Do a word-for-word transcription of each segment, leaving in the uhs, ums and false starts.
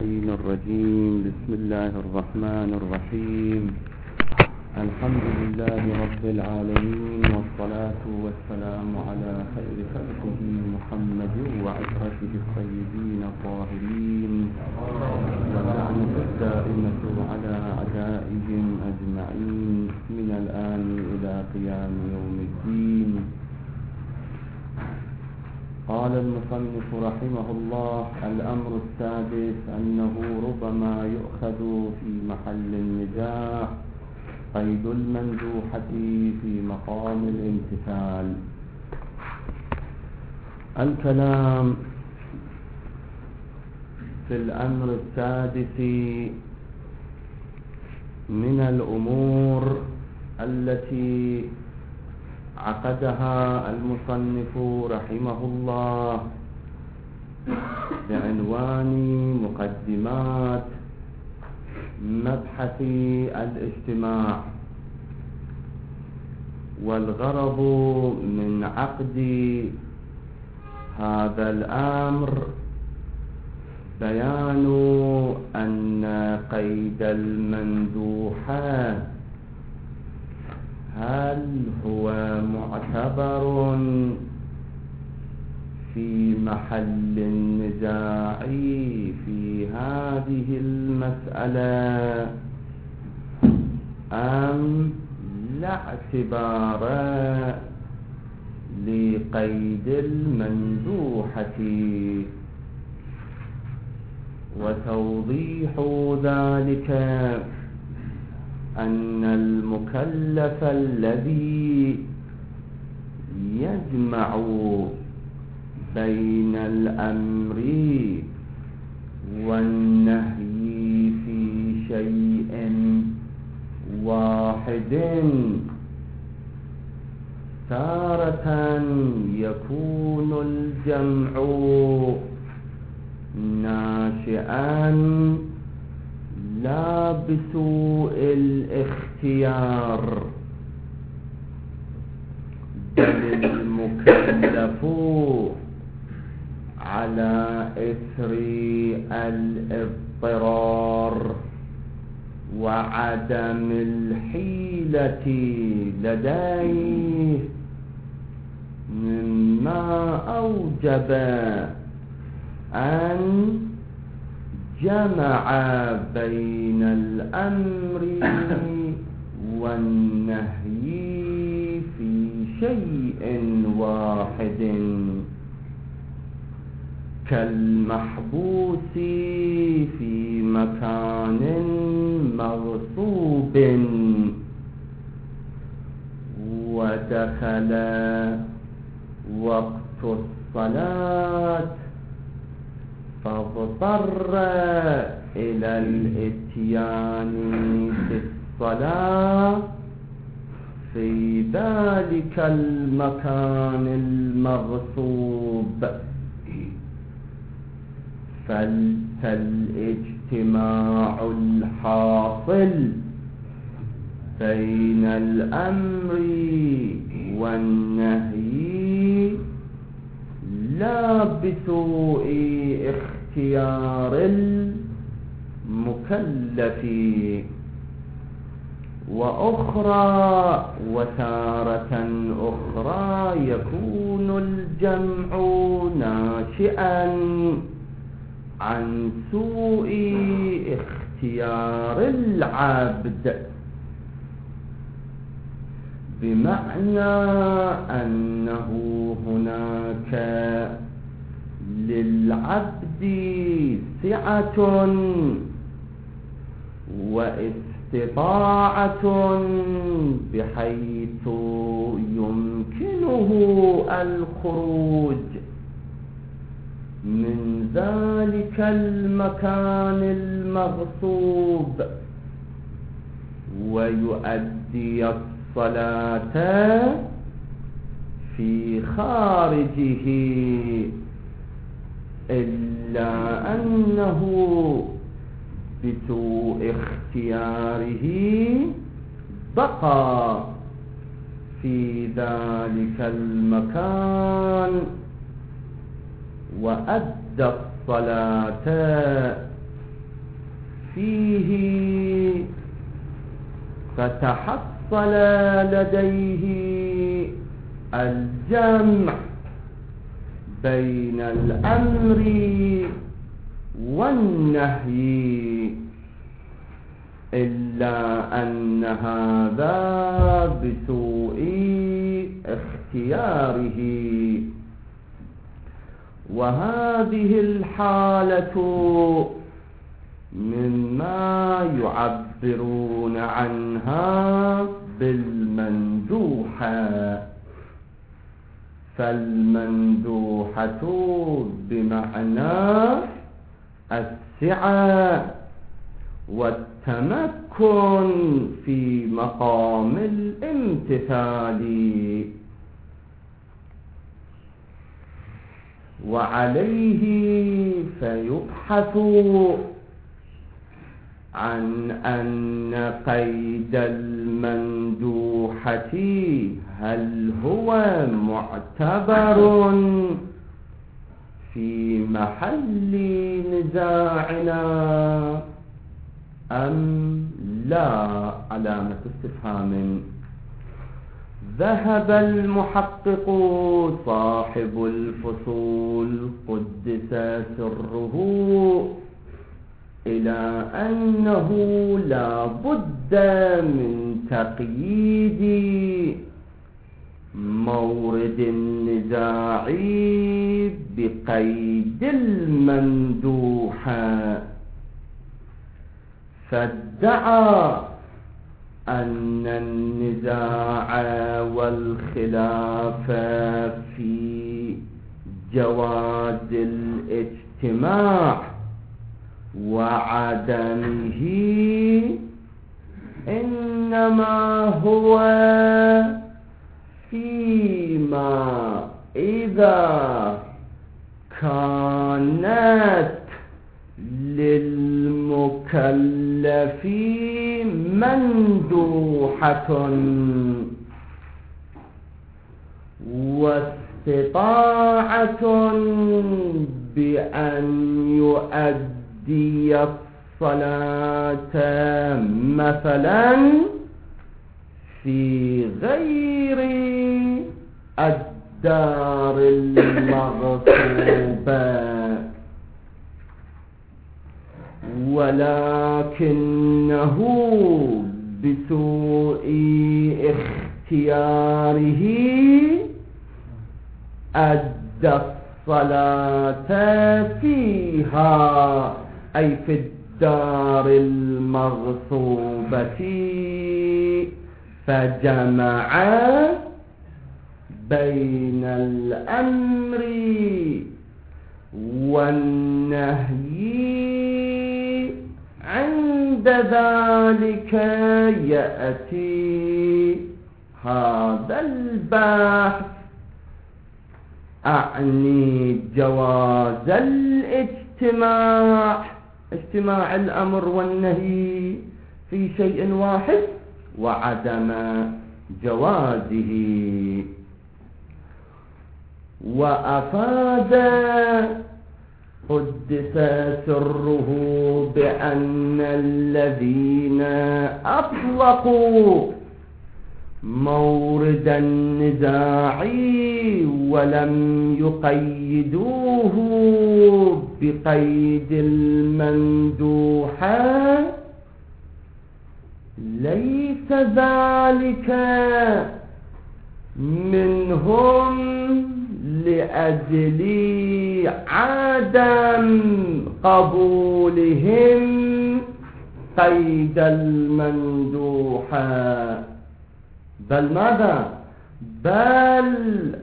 الرجيم. بسم الله الرحمن الرحيم. الحمد لله رب العالمين، والصلاة والسلام على خير خلقه محمد وعترته الطيبين الطاهرين، واللعنة الدائمة على أعدائهم أجمعين من الآن إلى قيام يوم الدين. قال المصنف رحمه الله: الأمر السادس أنه ربما يؤخذ في محل النزاع قيد المندوحة في مقام الامتثال. الكلام في الأمر السادس من الأمور التي عقدها المصنف رحمه الله بعنوان مقدمات مبحث الاجتماع. والغرض من عقد هذا الأمر بيان أن قيد المندوحة هل هو معتبر في محل النزاع في هذه المسألة أم لا اعتبار لقيد المندوحة؟ وتوضيح ذلك أن المكلف الذي يجمع بين الأمر والنهي في شيء واحد تارة يكون الجمع ناشئا لا بسوء الاختيار، بل المكلف على إثر الاضطرار وعدم الحيلة لديه مما أوجب أن جمع بين الأمر والنهي في شيء واحد، كالمحبوس في مكان مغصوب ودخل وقت الصلاة فاضطر إلى الإتيان بالصلاة في ذلك المكان المغصوب، فالاجتماع الحاصل بين الأمر والنهي لا بسوء اختيار المكلف. وأخرى وتارة أخرى يكون الجمع ناشئا عن سوء اختيار العبد، بمعنى أنه هناك للعبد سعة واستطاعة بحيث يمكنه الخروج من ذلك المكان المغصوب ويؤدي الصلاة في خارجه، إلا أنه بسوء اختياره بقى في ذلك المكان وأدى الصلاة فيه فتحصل لديه الجمع بين الأمر والنهي، إلا أن هذا بسوء اختياره. وهذه الحالة مما يعبرون عنها بالمندوحة. فالمندوحة بمعنى السعة والتمكن في مقام الامتثال. وعليه فيبحث عن أن قيد المندوحة هل هو معتبر في محل نزاعنا أم لا، علامة استفهام. ذهب المحقق صاحب الفصول قدس سره إلى أنه لا بد من تقييد مورد النزاع بقيد المندوحة، فادعى أن النزاع والخلاف في جواز الاجتماع وعدمه إنما هو فيما إذا كانت للمكلف مندوحة واستطاعة بأن يؤدي الصلاة مثلا في غير الدار المغصوبة، ولكنه بسوء اختياره أدى الصلاة فيها، أي في الدار المغصوبة، فجمع بين الأمر والنهي. عند ذلك يأتي هذا البحث، أعني جواز الاجتماع، اجتماع الأمر والنهي في شيء واحد، وعدم جوازه. وأفاد قدس سره بأن الذين أطلقوا مورد النزاع ولم يقيدوه بقيد المندوحة ليس ذلك منهم لأجل عدم قبولهم قيد المندوحة، بل ماذا؟ بل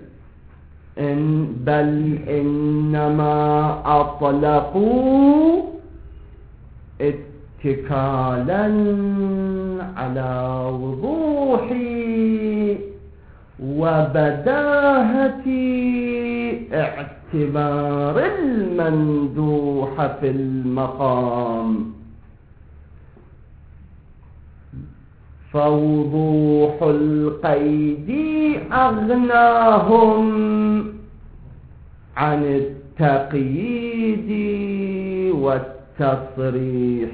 إن بل إنما أطلقوا اتكالا على وضوح وبداهة اعتبار المندوح في المقام، فوضوح القيد أغناهم عن التقييد والتقييد والتصريح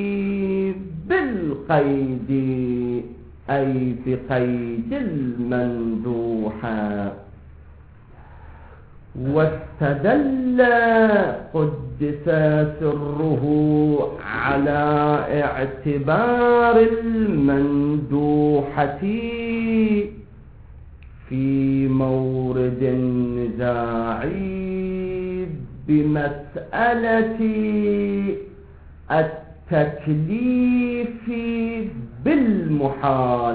بالقيد أي بقيد المندوحة. واستدل قدس سره على اعتبار المندوحة في مورد النزاع بمسألة التكليف بالمحال.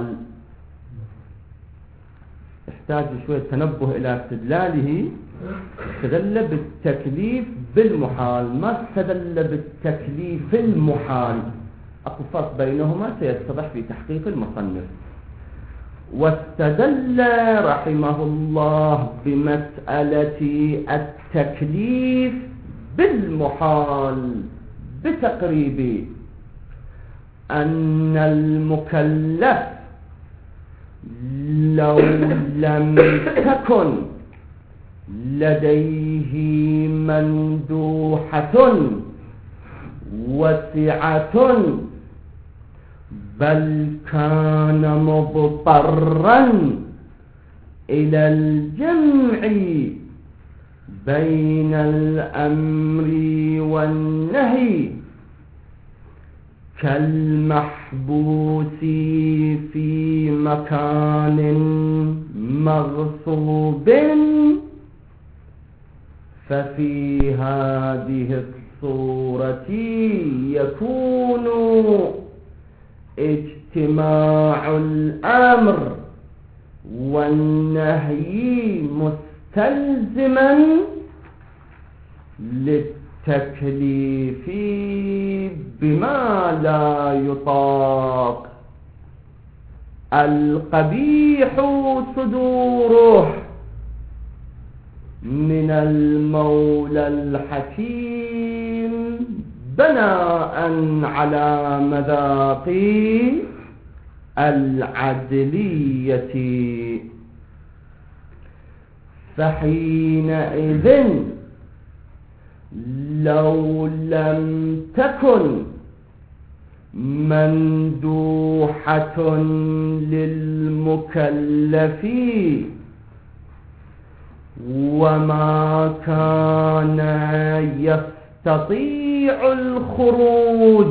يحتاج شوية تنبه إلى استدلاله. استدل بالتكليف بالمحال، ما استدل بالتكليف المحال. أقول فرق بينهما سيتضح في تحقيق المصنف. واستدل رحمه الله بمسألة التكليف بالمحال بتقريب أن المكلف لو لم تكن لديه مندوحة وسعة بل كان مضطرا إلى الجمع بين الأمر والنهي كالمحبوس في مكان مغصوب، ففي هذه الصورة يكون اجتماع الأمر والنهي مستلزما للتكليف بما لا يطاق. القبيح صدوره من المولى الحكيم بناء على مذاق العدلية، فحينئذ لو لم تكن مندوحة للمكلف وما كان يستطيع الخروج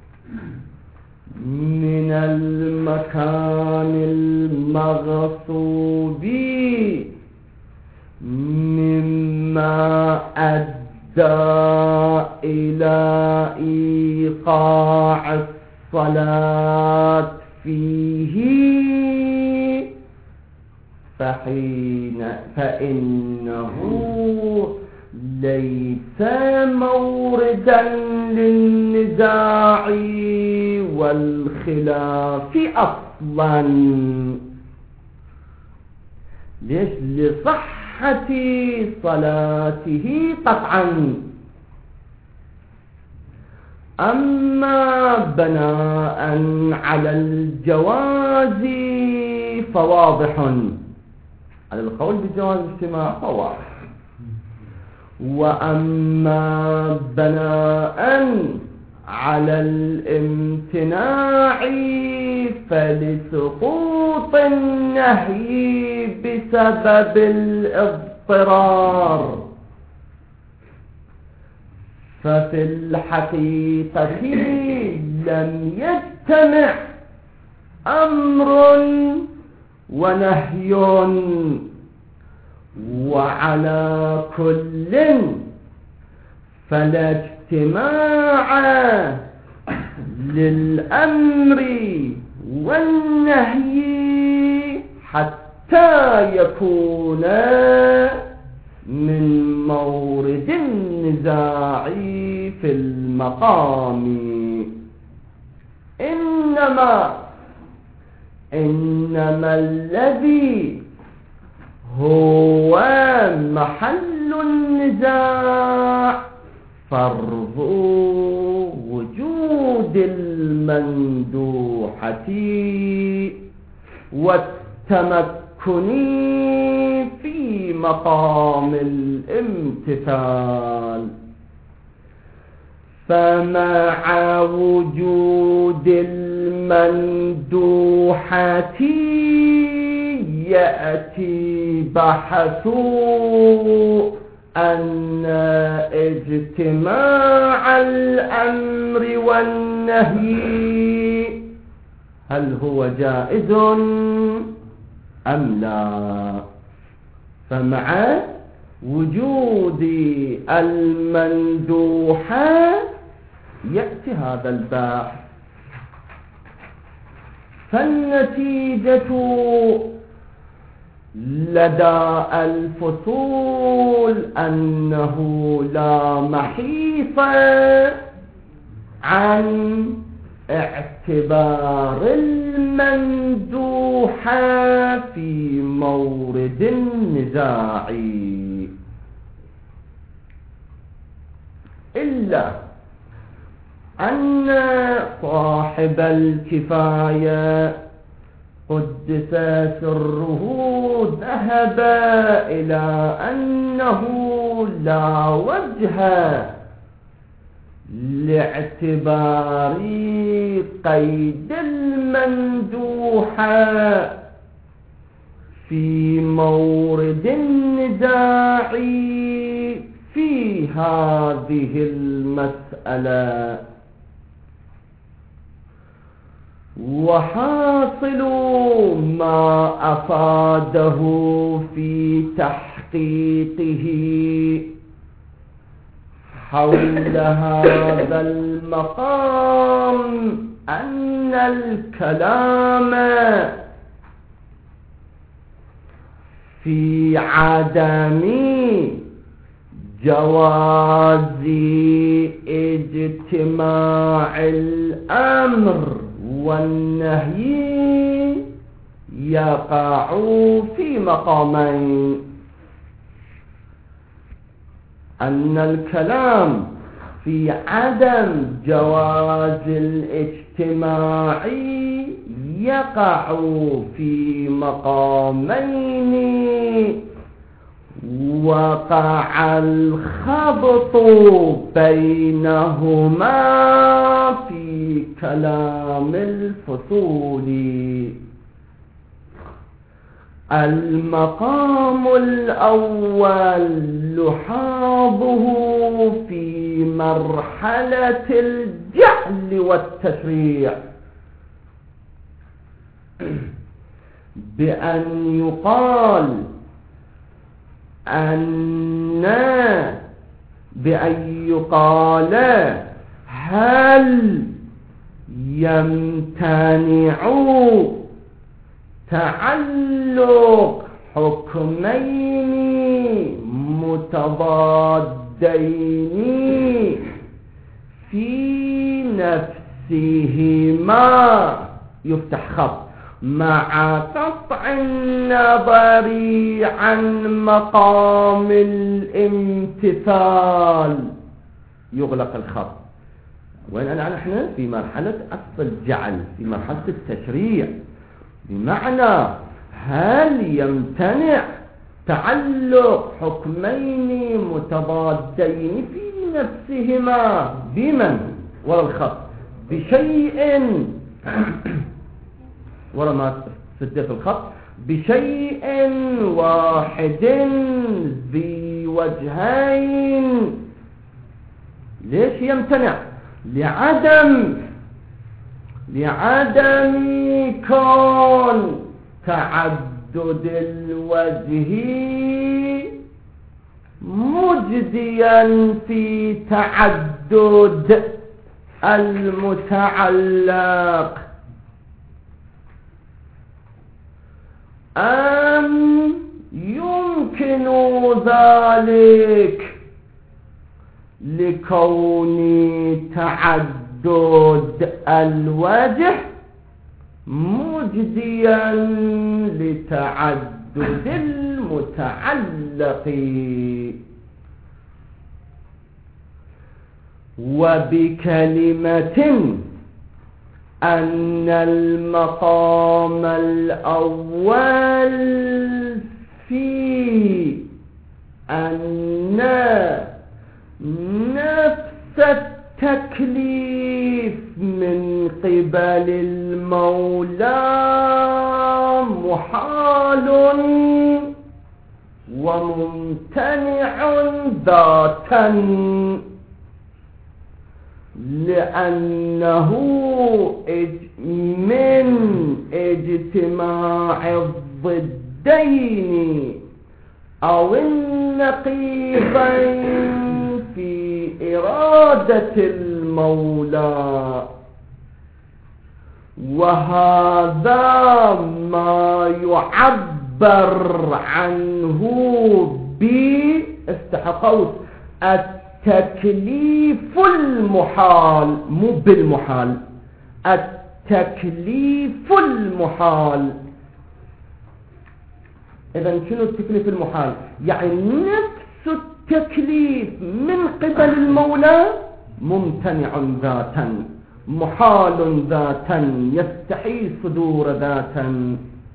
من المكان المغصوب مما أدى إلى إيقاع الصلاة فيه، فحين فإنه ليس موردا للنزاع والخلاف أصلا. ليش؟ لصحة صلاته قطعا. أما بناء على الجواز فواضح، على القول بجواز الاجتماع فواضح. وأما بناء على الامتناع فلسقوط النهي بسبب الاضطرار، ففي الحقيقة لم يجتمع أمر ونهي، وعلى كل فلا اجتماع للأمر والنهي حتى يكون من مورد النزاع في المقام. إنما إنما الذي هو محل النزاع فرض وجود المندوحة والتمكن في مقام الامتثال، فمع وجود المندوحة يأتي بحث أن اجتماع الأمر والنهي هل هو جائز أم لا. فمع وجود المندوحة يأتي هذا البحث. فالنتيجة لدى الفصول أنه لا محيص عن اعتبار المندوحة في مورد النزاع، إلا أن صاحب الكفاية قدس سره ذهب إلى أنه لا وجه لاعتبار قيد المندوحة في مورد النزاع في هذه المسألة. وحاصل ما أفاده في تحقيقه حول هذا المقام أن الكلام في عدم جواز اجتماع الأمر والنهي يقع في مقامين: أن الكلام في عدم جواز الاجتماع يقع في مقامين وقع الخبط بينهما في كلام الفصول. المقام الأول لحاظه في مرحلة الجعل والتشريع، بأن يقال أن بأن يقال هل يمتنع تعلق حكمين متضادين في نفسهما يفتح خط مع قطع النظر عن مقام الامتثال يغلق الخط. وين الآن نحن في مرحلة أصل الجعل، في مرحلة التشريع، بمعنى هل يمتنع تعلق حكمين متضادين في نفسهما بمن وراء الخط بشيء وراء ما سدت في الخط بشيء واحد ذي وجهين. ليش يمتنع؟ لعدم لعدم كون تعدد الوجه مجديا في تعدد المتعلق، أم يمكن ذلك لكون تعدد الوجه مجديا لتعدد المتعلق. وبكلمة أن المقام الأول في أن نفس التكليف من قبل المولى محال وممتنع ذاتا، لأنه من اجتماع الضدين أو النقيضين في إرادة المولى، وهذا ما يعبر عنه باستحقاق التكليف المحال، مو بالمحال، التكليف المحال. إذن شنو التكليف المحال؟ يعني نفس التكليف من قبل المولى ممتنع ذاتا، محال ذاتا، يستحيل صدور ذاتا.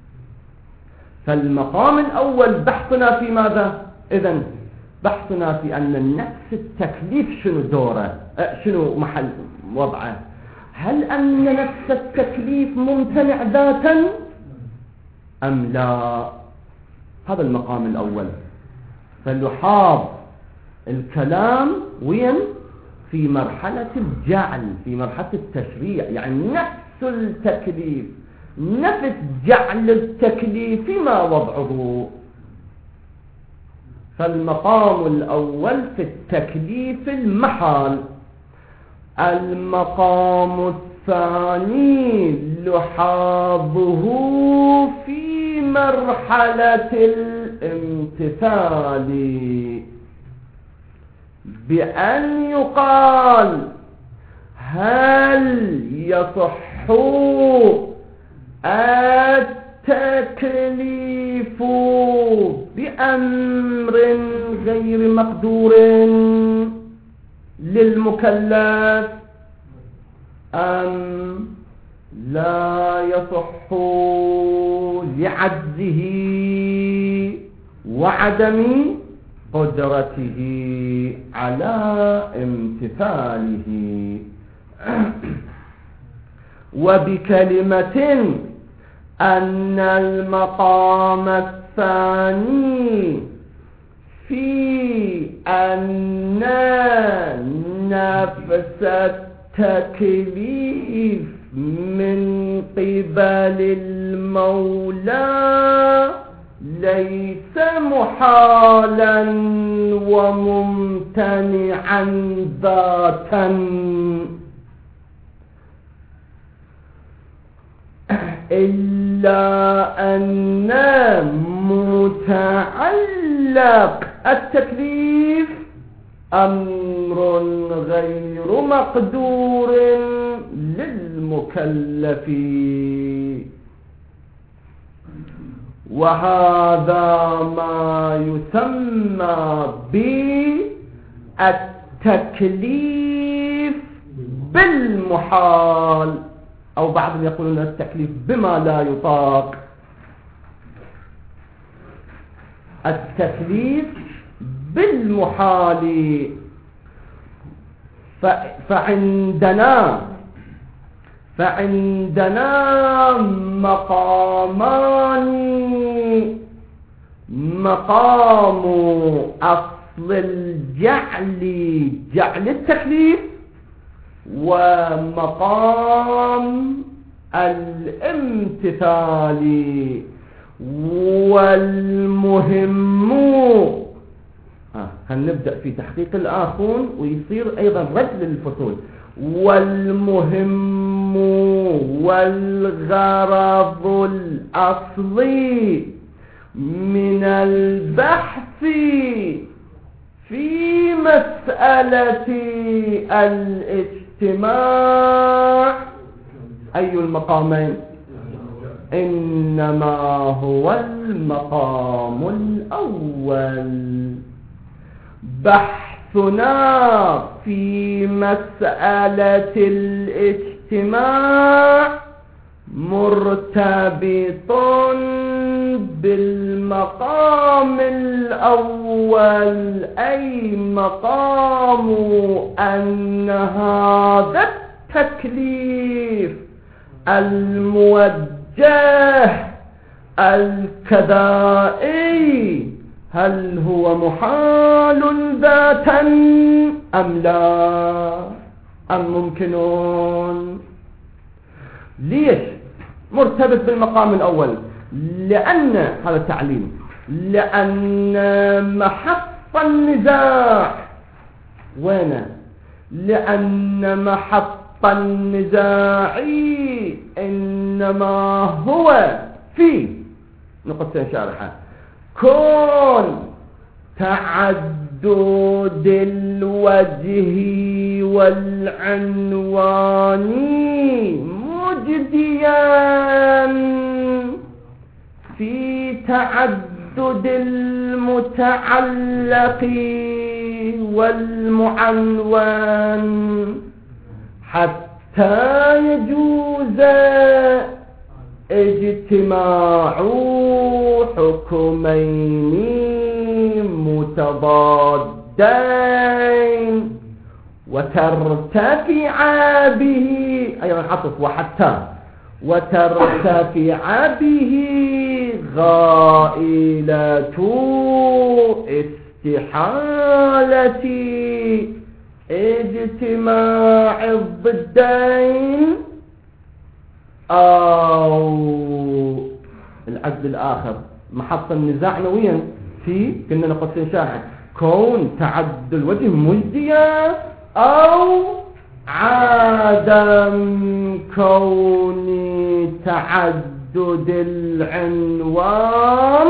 فالمقام الأول بحثنا في ماذا؟ إذن بحثنا في أن نفس التكليف شنو دوره، شنو محل وضعه. هل أن نفس التكليف ممتنع ذاتا أم لا؟ هذا المقام الأول. فلحاظ الكلام وين؟ في مرحلة الجعل، في مرحلة التشريع، يعني نفس التكليف، نفس جعل التكليف ما وضعه. فالمقام الأول في التكليف المحال. المقام الثاني لحاظه في مرحلة الامتثال، بأن يقال هل يصح التكليف بأمر غير مقدور للمكلف أم لا يصح لعجزه وعدم قدرته على امتثاله. وبكلمة أن المقام الثاني في أن نفس التكليف من قبل المولى ليس محالا وممتنعا ذاتا، إلا أن متعلق التكليف أمر غير مقدور للمكلف، وهذا ما يسمى بالتكليف بالمحال، أو بعضهم يقولون التكليف بما لا يطاق. التكليف بالمحال. فعندنا فعندنا مقامان: مقام أصل الجعل، جعل التكليف، ومقام الامتثال. والمهم هنبدأ في تحقيق الآخون ويصير أيضا رد للفصول. والمهم والغرض الأصلي من البحث في مسألة الاجتماع أي المقامين؟ إنما هو المقام الأول. بحثنا في مسألة الاجتماع مرتبط بالمقام الأول أي مقام أن هذا التكليف الموجه الكذائي هل هو محال ذاتا أم لا أم ممكنون؟ ليش مرتبط بالمقام الأول؟ لأن هذا تعليم، لأن محط النزاع وين؟ لأن محط النزاع إنما هو في نقطتين شارحة كون تعدد الوجه والعنوان مجديا في تعدد المتعلق والمعنون حتى يجوز اجتماع حكمين متضادين وترتفع به أيضا عطف وحتى وترتفع به غائلة استحالة اجتماع الضدين أو العدل الآخر. محط النزاع نويا في كنا نقصين شاهد كون تعدد الوجه مجديا أو عدم كون تعدد العنوان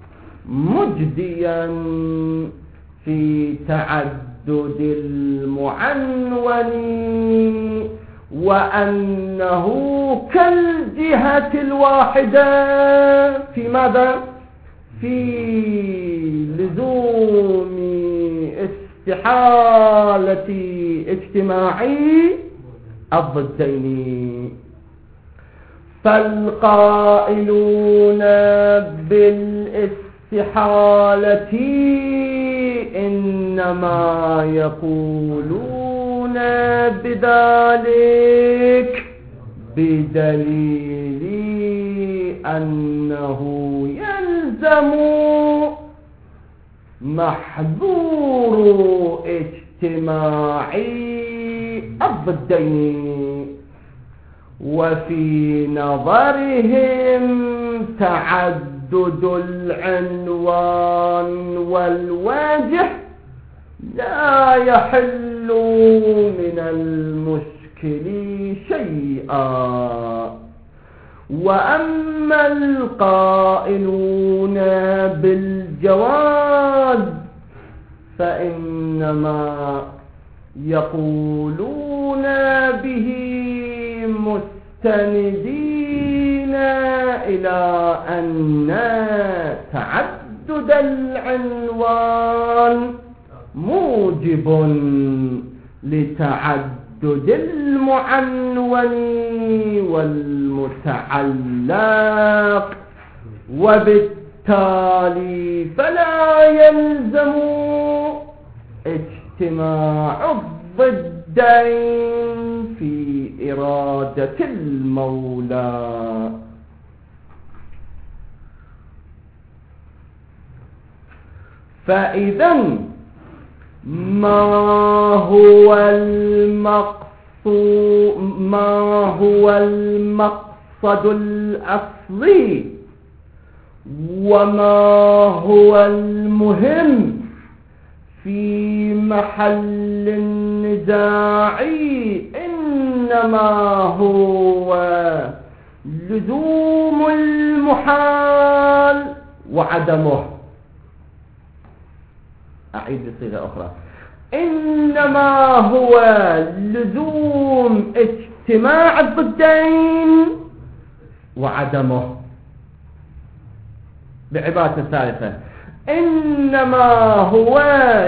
مجديا في تعدد المعنون وأنه كالجهة الواحدة في ماذا؟ في لزوم استحالة اجتماعي الضدين. فالقائلون بالاستحالة إنما يقولون بذلك بدليل أنه يلزم محظور اجتماعي الضدين وفي نظرهم تعدد العنوان والوجه لا يحل من المشكل شيئا. وأما القائلون بالجواز فإنما يقولون به مستندين إلى أن تعدد العنوان موجب لتعدد المعنون والمتعلق وبالتالي فلا يلزم اجتماع الضدين في إرادة المولى. فإذا ما هو المقصود ما هو المقصد الأصلي وما هو المهم في محل النزاع إنما هو لزوم المحال وعدمه. أعيد بصيغة أخرى إنما هو لزوم اجتماع الضدين وعدمه. بعبارة ثالثة إنما هو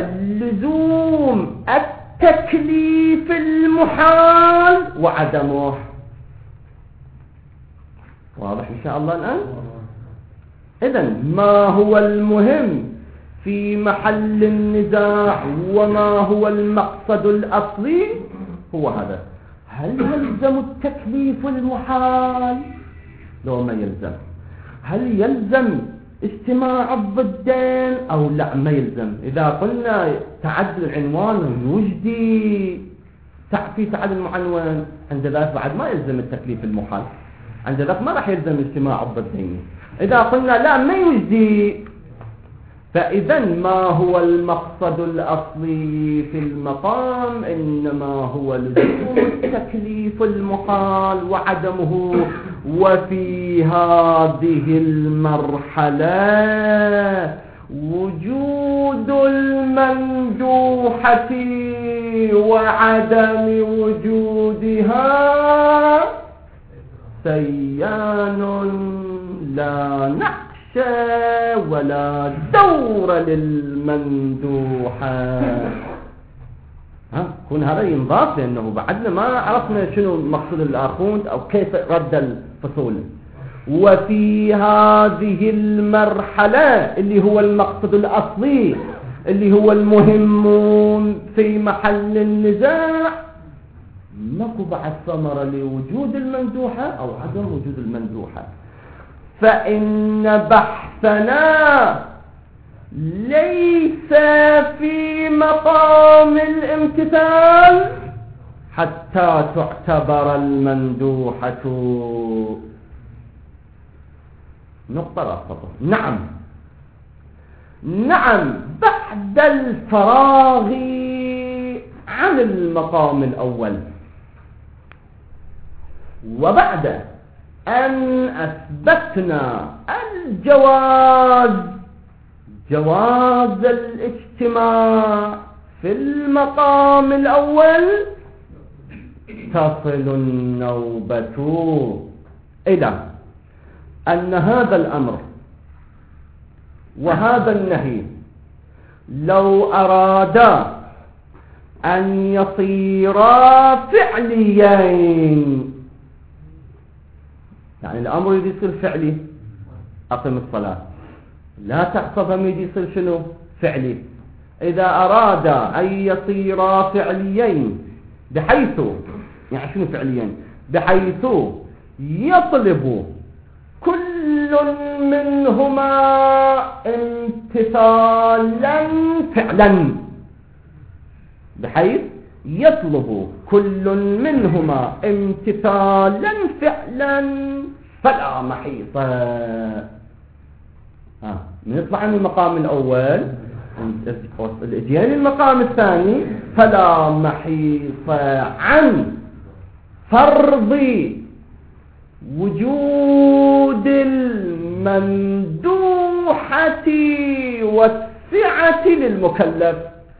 لزوم التكليف المحال وعدمه. واضح إن شاء الله الآن؟ إذن ما هو المهم في محل النزاع وما هو المقصد الأصلي هو هذا. هل يلزم التكليف المحال؟ لو ما يلزم. هل يلزم اجتماع الضدين أو لا ما يلزم؟ إذا قلنا تعدل العنوان يجدي في تعدل المعنون، عند ذلك بعد ما يلزم التكليف المحال، عند ذلك ما راح يلزم اجتماع الضدين. إذا قلنا لا ما يجدي، فإذا ما هو المقصد الأصلي في المقام؟ إنما هو لزوم التكليف المحال وعدمه. وفي هذه المرحلة وجود الممدوحة وعدم وجودها سيان لا نقش ولا دور للممدوحة. ها كون هذا ينضاف، لأنه بعدنا ما عرفنا شنو مقصود الآخوند أو كيف رد الفصول. وفي هذه المرحلة اللي هو المقصد الأصلي اللي هو المهم في محل النزاع ماكو بعد ثمرة لوجود الممدوحة أو عدم وجود الممدوحة. فإن بحثنا ليس في مقام الامتثال حتى تعتبر الممدوحة. نقطة رابطة. نعم نعم بعد الفراغ عن المقام الأول وبعد أن أثبتنا الجواز جواز الاجتماع في المقام الأول تصل النوبة إلى أن هذا الأمر وهذا النهي لو أرادا أن يصيرا فعليين، يعني الأمر يجي يصير فعلي، أقم الصلاة، لا تحسبهم يجي يصير شنو فعلي. إذا أراد أن يصيرا فعليين بحيث، يعني شنو فعليين؟ بحيث يطلب كل منهما امتثالا فعلا، بحيث يطلب كل منهما امتثالا فعلا فلا محيط. ها نطلع من المقام الأول الاتيان المقام الثاني فلا محيط عن فرض وجود الممدوحة والسعة للمكلف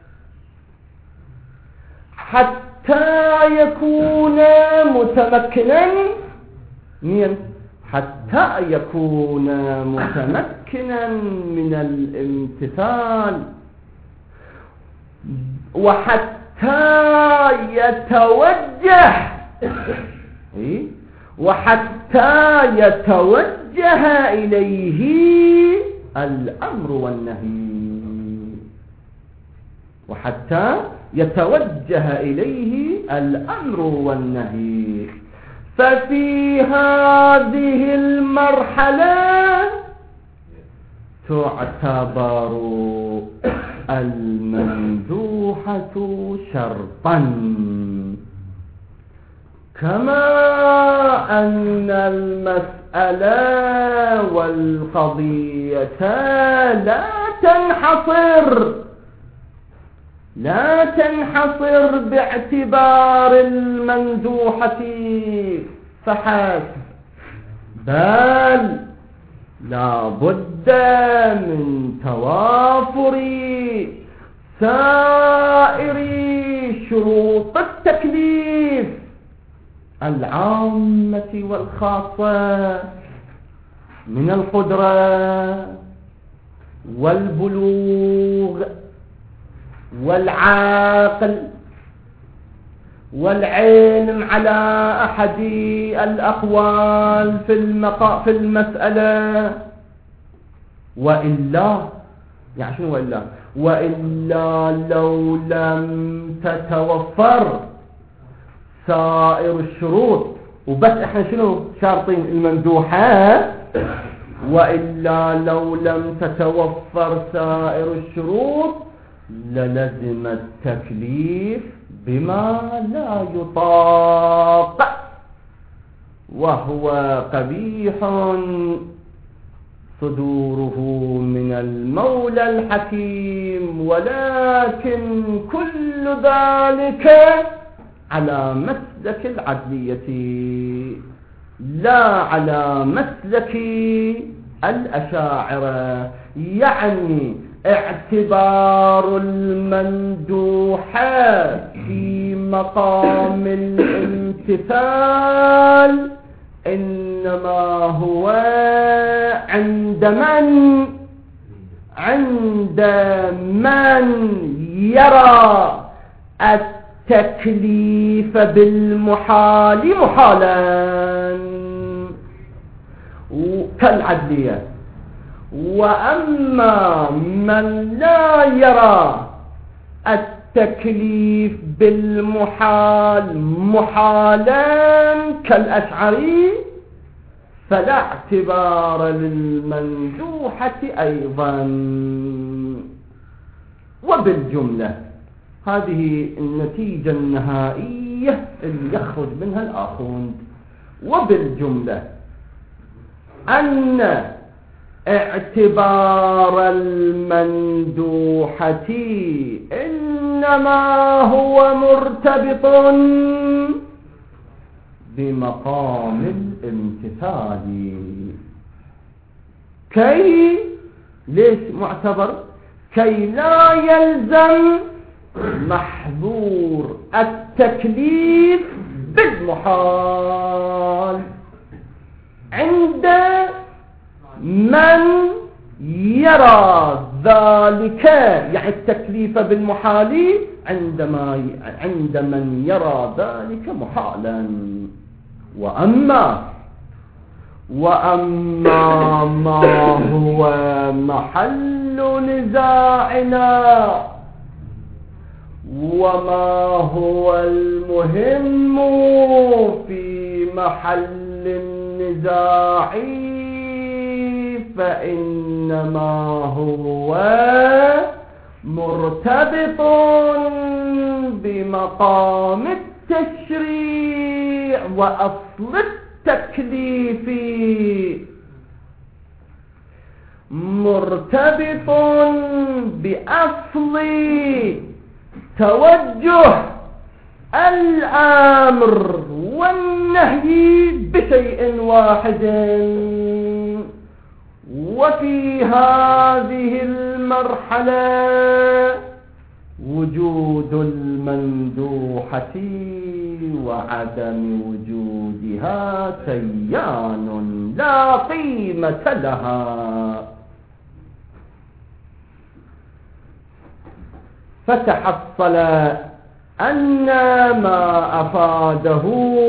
حتى يكون متمكنا من حتى يكون متمكنا من الامتثال وحتى يتوجه وحتى يتوجه إليه الأمر والنهي وحتى يتوجه إليه الأمر والنهي. ففي هذه المرحلة تعتبر الممدوحة شرطا، كما أن المسألة والقضية لا تنحصر لا تنحصر باعتبار الممدوحة فحسب، بل لا بد من توافر سائر شروط التكليف العامة والخاصة من القدرة والبلوغ والعقل والعلم على أحد الأقوال في المقا في المسألة وإلا يعني شنو وإلا وإلا لو لم تتوفر سائر الشروط وبس احنا شنو شارطين الممدوحة وإلا لو لم تتوفر سائر الشروط للزم التكليف بما لا يطاق وهو قبيح صدوره من المولى الحكيم ولكن كل ذلك على مسلك العدلية لا على مسلك الأشاعرة يعني اعتبار الممدوحة في مقام الامتثال إنما هو عند من عند من يرى التكليف بالمحال محالا كالعدلية وأما من لا يرى التكليف بالمحال محالا كالأشعري فلا اعتبار للممدوحة أيضا. وبالجملة هذه النتيجة النهائية اللي يخرج منها الآخوند. وبالجملة أن اعتبار الممدوحة إنما هو مرتبط بمقام الامتثال. كي ليش معتبر؟ كي لا يلزم محظور التكليف بالمحال عند من يرى ذلك يعني التكليف بالمحال عندما عند من يرى ذلك محالا. وأما وأما ما هو محل نزاعنا وما هو المهم في محل النزاع فإنما هو مرتبط بمقام التشريع وأصل التكليف مرتبط بأصل توجه الأمر والنهي بشيء واحد. وفي هذه المرحلة وجود الممدوحة وعدم وجودها سيان لا قيمة لها. فتحصل أن ما أفاده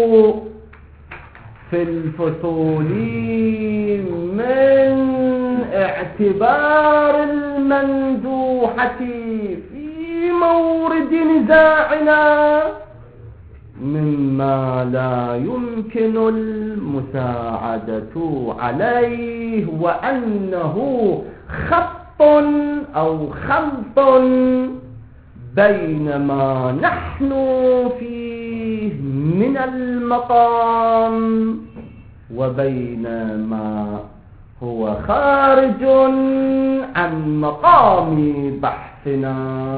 في الفصول من اعتبار الممدوحة في مورد نزاعنا مما لا يمكن المساعدة عليه وأنه خط أو خلط بين ما نحن فيه من المقام وبين ما هو خارج عن مقام بحثنا.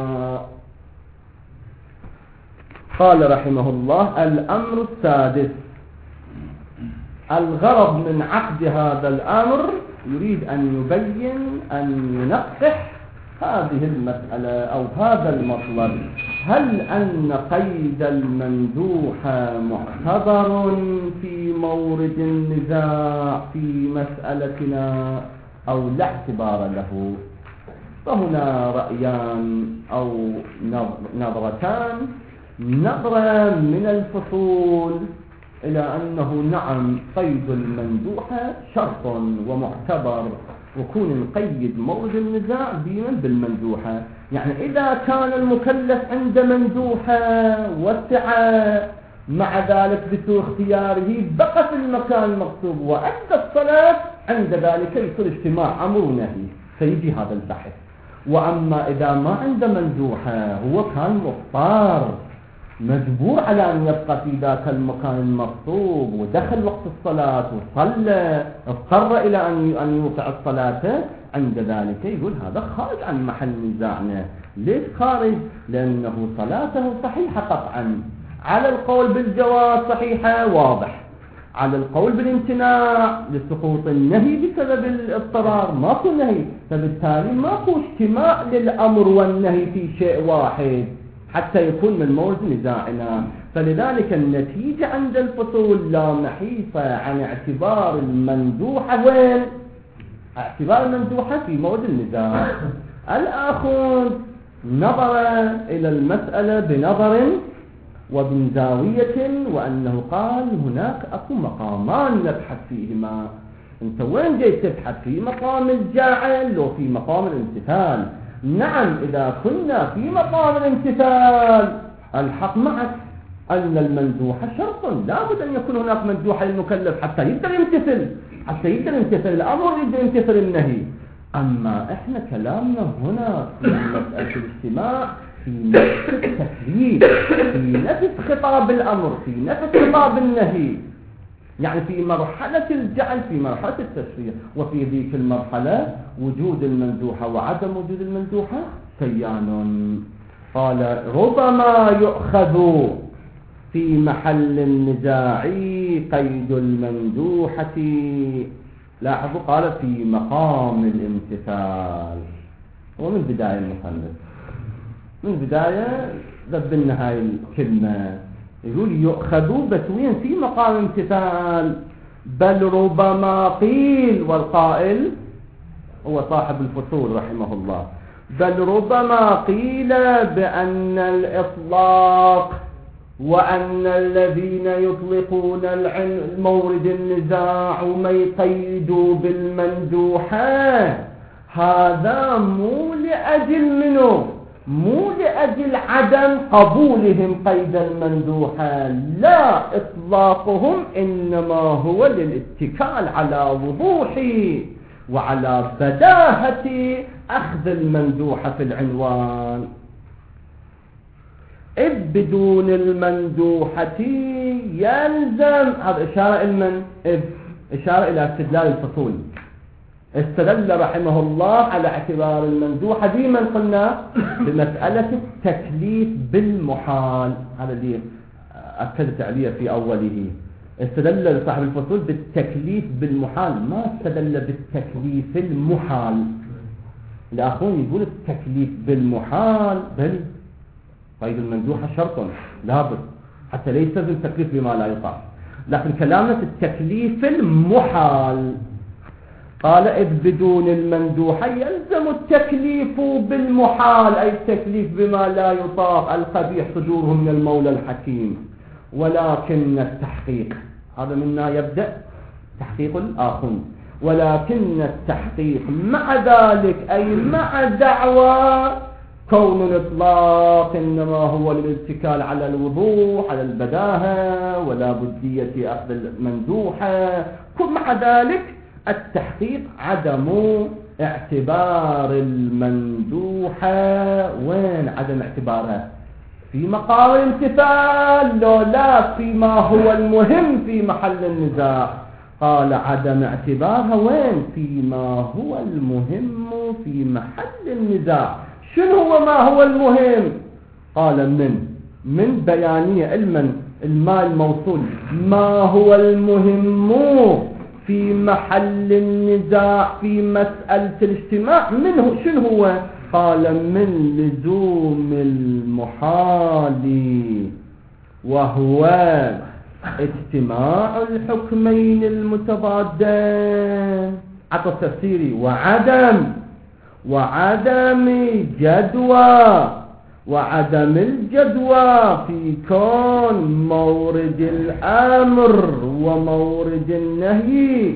قال رحمه الله: الأمر السادس. الغرض من عقد هذا الأمر يريد أن يبين أن ينقح هذه المسألة أو هذا المطلب: هل أن قيد الممدوح معتبر في مورد النزاع في مسألتنا أو لا اعتبار له؟ فهنا رأيان أو نظرتان. نظرة من الفصول إلى أنه نعم قيد المندوحة شرط ومعتبر، وكون نقيد مورد النزاع بمن بالمندوحة. يعني إذا كان المكلف عند مندوحة وسعة مع ذلك بسوء اختياره بقى في المكان المقصود وأدى الصلاة، عند ذلك يصير اجتماع أمر ونهي، فيجي هذا البحث. وأما إذا ما عنده مندوحة هو كان مضطر مجبور على أن يبقى في ذاك المكان المغصوب ودخل وقت الصلاة وصلى، اضطر إلى أن يوقع الصلاة، عند ذلك يقول هذا خارج عن محل نزاعنا. ليش خارج؟ لأنه صلاته صحيحة قطعا، على القول بالجواز صحيحة واضح، على القول بالامتناع لسقوط النهي بسبب الاضطرار ماكو نهي، فبالتالي ماكو اجتماع للأمر والنهي في شيء واحد حتى يكون من مورد نزاعنا. فلذلك النتيجة عند الفصول لا محيصة عن اعتبار المندوحة. وين اعتبار المندوحة؟ في مورد النزاع. الآخر نظر إلى المسألة بنظر ومن زاوية، وأنه قال هناك أكو مقامان نبحث فيهما. انت وين جاي تبحث؟ في مقام الجاعل وفي مقام الامتثال. نعم إذا كنا في مقام الامتثال الحق معك أن المندوحة شرط، لابد أن يكون هناك مندوحة للمكلف حتى يقدر يمتثل، حتى يقدر يمتثل الأمر يقدر يمتثل النهي. أما إحنا كلامنا هنا في مسألة الاجتماع، في نفس التكليف، في نفس خطاب الأمر، في نفس خطاب النهي، يعني في مرحلة الجعل، في مرحلة التشريع. وفي ذيك المرحلة وجود المندوحة وعدم وجود المندوحة سيان. قال ربما يؤخذ في محل النزاع قيد المندوحة. لاحظوا قال في مقام الامتثال. ومن بداية المصنف من بداية ذبنا هاي الكلمة، يقول يؤخذوا بتوين في مقام امتثال. بل ربما قيل، والقائل هو صاحب الفصول رحمه الله، بل ربما قيل بأن الإطلاق وأن الذين يطلقون المورد النزاع ما يقيدوا بالمندوحة هذا مو لأجل منه، مو لأجل عدم قبولهم قيد المندوحة، لا، إطلاقهم إنما هو للاتكال على وضوح وعلى بداهة أخذ المندوحة في العنوان. إذ بدون المندوحة يلزم، هذا إشارة المن إذ إشارة إلى استدلال الفصول. استدل رحمه الله على اعتبار المندوحة ديما قلنا بمسألة التكليف بالمحال، هذا اللي أكدت عليه في أوله. استدل صاحب الفصول بالتكليف بالمحال، ما استدل بالتكليف المحال. الآخرون يقول التكليف بالمحال، بل قيد المندوحة شرط لابد حتى لا يستلزم التكليف بما لا يطاق، لكن كلامنا في التكليف المحال. قال إذ بدون المندوحة يلزم التكليف بالمحال، أي التكليف بما لا يطاق القبيح صدوره من المولى الحكيم. ولكن التحقيق، هذا منا يبدأ تحقيق الآخر، ولكن التحقيق مع ذلك أي مع دعوى كون الإطلاق إنما هو للاتكال على الوضوح على البداهة ولا بدية أخذ المندوحة، مع ذلك التحقيق عدم اعتبار المندوحة. وين عدم اعتبارها؟ في مقام الامتثال، لو لا فيما هو المهم في محل النزاع. قال عدم اعتبارها وين؟ فيما هو المهم في محل النزاع. شنو هو ما هو المهم؟ قال من من بيانية المن الماء الموصول، ما هو المهم في محل النزاع في مسألة الاجتماع منه شنو هو؟ قال من لزوم المحال وهو اجتماع الحكمين المتضادين. عطى تفسيري وعدم وعدم جدوى وعدم الجدوى في كون مورد الأمر ومورد النهي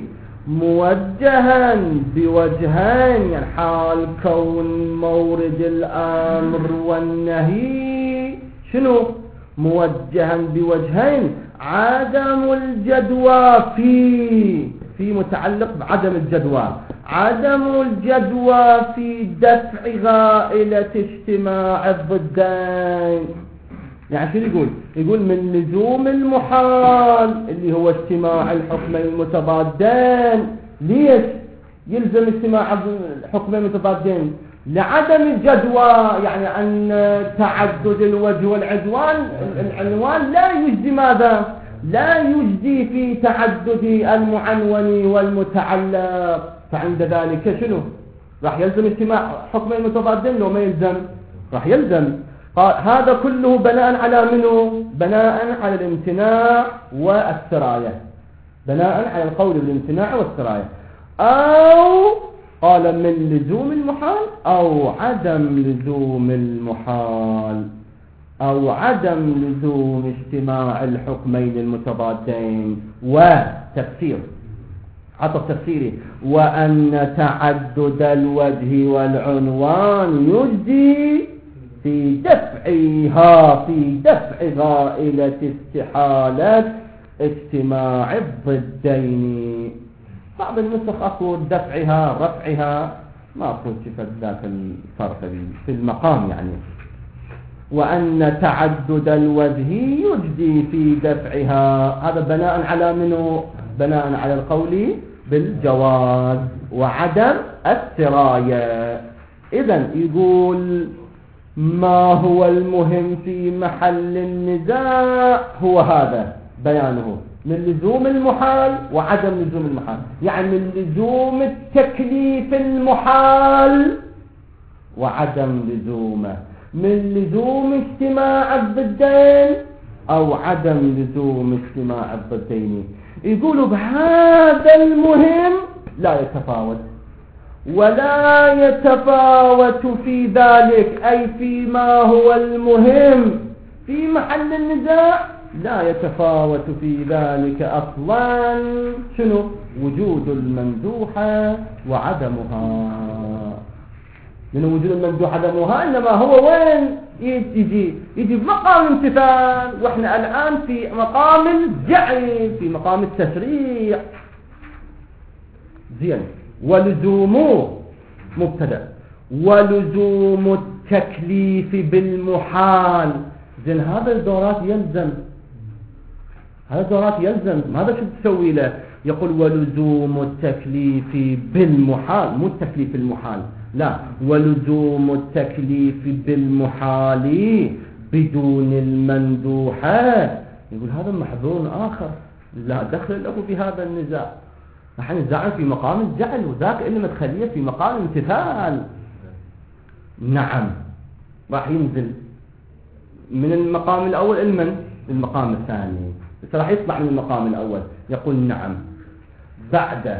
موجها بوجهين، يعني حال كون مورد الأمر والنهي شنو موجها بوجهين، عدم الجدوى في في متعلق بعدم الجدوى، عدم الجدوى في دفع غائلة اجتماع الضدين. يعني شو يقول؟ يقول من لزوم المحال اللي هو اجتماع الحكمين المتضادين. ليش يلزم اجتماع الحكمين المتضادين؟ لعدم الجدوى، يعني أن تعدد الوجه والعدوان العنوان لا يجدي ماذا؟ لا يجدي في تعدد المعنون والمتعلق، فعند ذلك شنو؟ راح يلزم اجتماع حكمين متضادين لو ما يلزم؟ راح يلزم. قال هذا كله بناء على منه؟ بناء على الامتناع والسراية، بناء على القول بالامتناع والسراية. أو قال من لزوم المحال أو عدم لزوم المحال أو عدم لزوم اجتماع الحكمين المتضادين. وتفسير عطف تفسيري وأن تعدد الوجه والعنوان يجدي في دفعها في دفع غائلة استحالة اجتماع الضدين. بعض النسخ أقول دفعها رفعها، ما أقول شفت ذاك الفرق في المقام يعني. وأن تعدد الوجه يجدي في دفعها، هذا بناء على منه؟ بناء على القول بالجواز وعدم السراية. إذن يقول ما هو المهم في محل النزاع هو هذا بيانه، من لزوم المحال وعدم لزوم المحال، يعني من لزوم التكليف المحال وعدم لزومه، من لزوم اجتماع الضدين أو عدم لزوم اجتماع الضدين. يقولوا بهذا المهم لا يتفاوت، ولا يتفاوت في ذلك أي فيما هو المهم في محل النزاع لا يتفاوت في ذلك أصلا شنو؟ وجود الممدوحة وعدمها. من وجود الممدوح عدمها إنما هو وين يجي؟ يجي بمقام امتثال، وإحنا الآن في مقام الجعل، في مقام التشريع. زين. ولزومه مبتدأ، ولزوم التكليف بالمحال. زين هذا الدورات يلزم، هذا الدورات يلزم، ماذا شو تسوي له؟ يقول ولزوم التكليف بالمحال، مو التكليف المحال، لا، ولزوم التكليف بالمحال بدون المندوحة. يقول هذا محظور آخر لا دخل له بهذا النزاع. نحن نزاع في مقام الجعل، وذاك إنما تخليه في مقام امتثال. نعم راح ينزل من المقام الأول المن المقام الثاني، بس راح يطلع من المقام الأول. يقول نعم بعد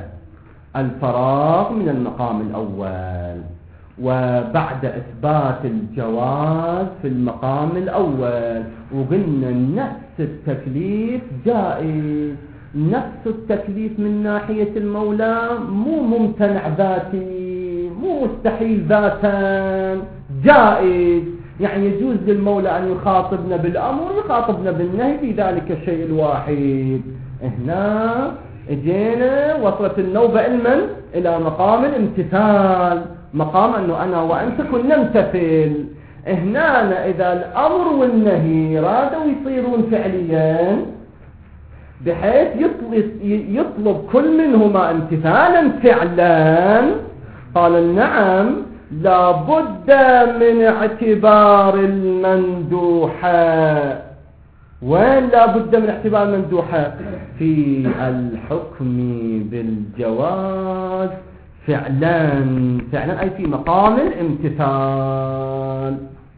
الفراغ من المقام الأول وبعد إثبات الجواز في المقام الأول. وقلنا نفس التكليف جائز، نفس التكليف من ناحية المولى مو ممتنع ذاتي، مو مستحيل ذاتا، جائز. يعني يجوز للمولى أن يخاطبنا بالأمر ويخاطبنا بالنهي في ذلك الشيء الواحد. هنا اجينا وصلت النوبة المن إلى مقام الامتثال، مقام أنه أنا وأنت كنا نمتثل. هنا إذا الأمر والنهي رادوا يصيرون فعليا بحيث يطلب, يطلب كل منهما امتثالا فعلا، قال نعم لابد من اعتبار المندوحة. وين لابد من اعتبار المندوحة؟ في الحكم بالجواز فعلا، فعلا أي في مقام الامتثال.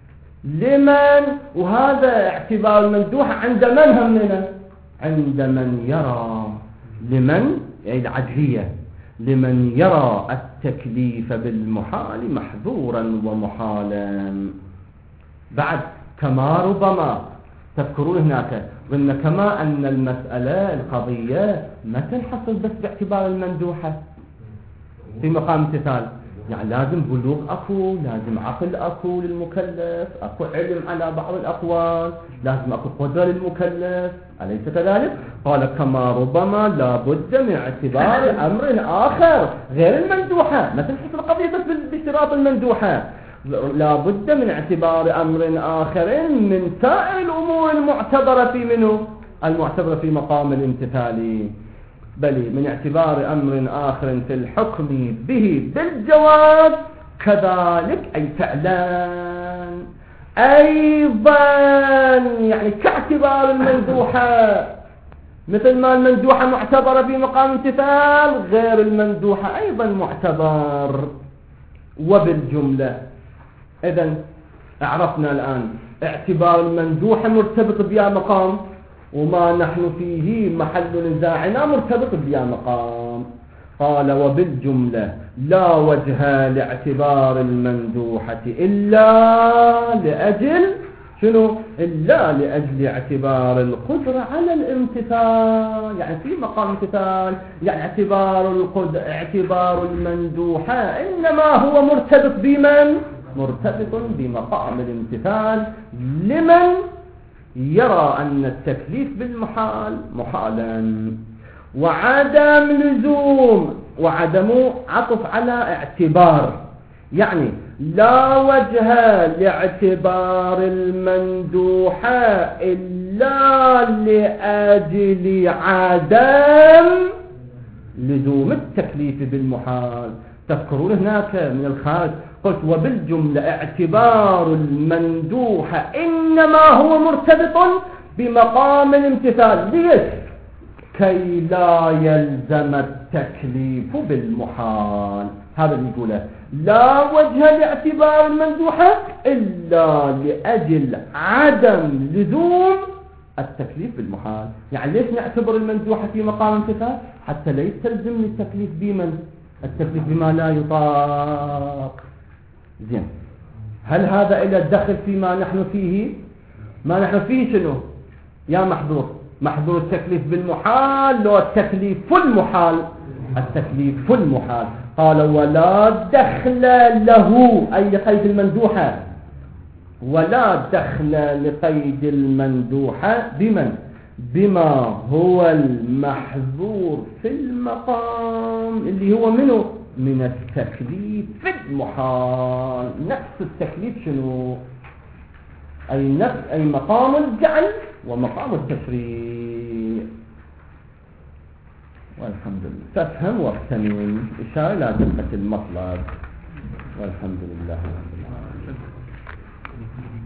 لمن؟ وهذا اعتبار المندوحة عند من همنا؟ عند من يرى، لمن يعني العدلية، لمن يرى التكليف بالمحال محظورا ومحالا. بعد كما ربما تذكرون هناك قلنا كما أن المسألة القضية ما تنحصر بس باعتبار المندوحة في مقام امتثال، يعني لازم بلوغ أكو، لازم عقل أكو للمكلف، أكو علم على بعض الأقوال، لازم أكو قدرة للمكلف، أليس كذلك؟ قال كما ربما لابد من اعتبار أمر آخر غير المندوحة، ما تنحصر القضية بس باشتراط المندوحة، لابد من اعتبار أمر آخر من سائر الأمور المعتبرة في منه المعتبرة في مقام الامتثال، بل من اعتبار أمر آخر في الحكم به بالجواز كذلك، أي فعلان أيضا، يعني كاعتبار المندوحة، مثل ما المندوحة معتبرة في مقام امتثال غير المندوحة أيضا معتبر. وبالجملة إذن عرفنا الآن اعتبار المندوحة مرتبط بها مقام، وما نحن فيه محل نزاعنا مرتبط بها مقام. قال وبالجملة لا وجه لاعتبار المندوحة إلا لأجل شنو؟ إلا لأجل اعتبار القدرة على الامتثال، يعني في مقام امتثال، يعني اعتبار القدرة اعتبار المندوحة إنما هو مرتبط بمن؟ مرتبط بمقام الامتثال لمن يرى أن التكليف بالمحال محالا. وعدم لزوم وعدم عطف على اعتبار، يعني لا وجه لاعتبار المندوحة إلا لأجل عدم لزوم التكليف بالمحال. تذكرون هناك من الخارج قلت وبالجملة اعتبار المندوحة إنما هو مرتبط بمقام الامتثال، ليش؟ كي لا يلزم التكليف بالمحال. هذا اللي يقوله لا وجه لاعتبار المندوحة إلا لأجل عدم لزوم التكليف بالمحال. يعني ليش نعتبر المندوحة في مقام امتثال؟ حتى لا يستلزمني التكليف بمن؟ التكليف بما لا يطاق. زين، هل هذا إلى الدخل فيما نحن فيه؟ ما نحن فيه شنو يا محظور؟ محظور التكليف بالمحال لو التكليف المحال، التكليف المحال. قال ولا دخل له أي لقيد المندوحة، ولا دخل لقيد المندوحة بمن؟ بما هو المحظور في المقام اللي هو منه؟ من التكليف في المحال. نفس التكليف شنو؟ أي نفس أي مقام الجعل ومقام التشريع. والحمد لله. تفهم واغتنم، إشارة إلى دقة المطلب. والحمد لله رب العالمين.